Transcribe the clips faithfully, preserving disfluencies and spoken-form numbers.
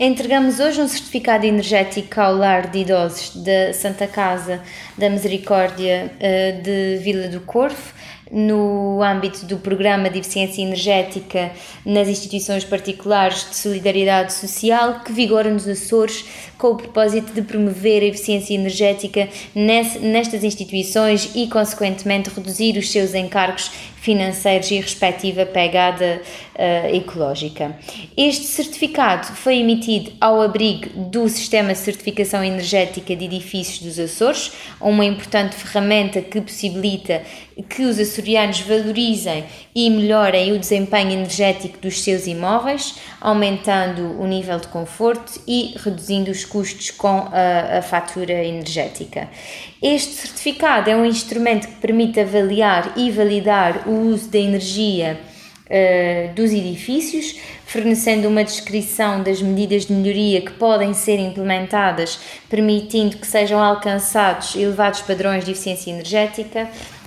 Entregamos hoje um certificado energético ao lar de idosos da Santa Casa da Misericórdia de Vila do Corvo, no âmbito do Programa de Eficiência Energética nas instituições particulares de solidariedade social que vigora nos Açores, com o propósito de promover a eficiência energética nestas instituições e, consequentemente, reduzir os seus encargos financeiros e respectiva pegada uh, ecológica. Este certificado foi emitido ao abrigo do Sistema de Certificação Energética de Edifícios dos Açores, uma importante ferramenta que possibilita que os açorianos valorizem e melhorem o desempenho energético dos seus imóveis, aumentando o nível de conforto e reduzindo os custos com a, a fatura energética. Este certificado é um instrumento que permite avaliar e validar o uso da energia uh, dos edifícios, fornecendo uma descrição das medidas de melhoria que podem ser implementadas, permitindo que sejam alcançados elevados padrões de eficiência energética.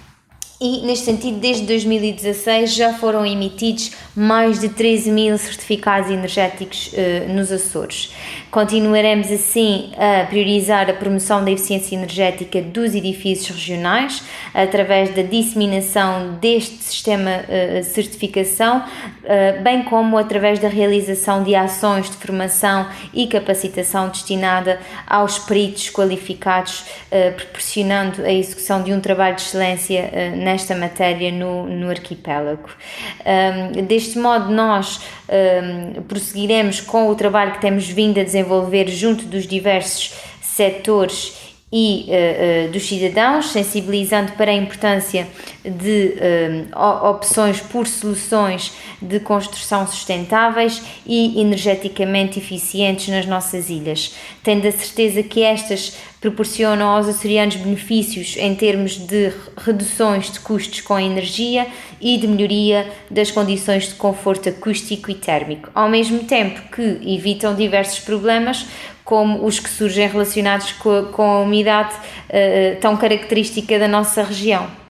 E, neste sentido, desde dois mil e dezasseis já foram emitidos mais de treze mil certificados energéticos uh, nos Açores. Continuaremos, assim, a priorizar a promoção da eficiência energética dos edifícios regionais, através da disseminação deste sistema de uh, certificação, uh, bem como através da realização de ações de formação e capacitação destinada aos peritos qualificados, uh, proporcionando a execução de um trabalho de excelência uh, nesta matéria no, no arquipélago. Um, deste modo, nós um, prosseguiremos com o trabalho que temos vindo a desenvolver junto dos diversos setores e uh, uh, dos cidadãos, sensibilizando para a importância de uh, opções por soluções de construção sustentáveis e energeticamente eficientes nas nossas ilhas, tendo a certeza que estas proporcionam aos açorianos benefícios em termos de reduções de custos com a energia e de melhoria das condições de conforto acústico e térmico, ao mesmo tempo que evitam diversos problemas, como os que surgem relacionados com a, com a umidade uh, tão característica da nossa região.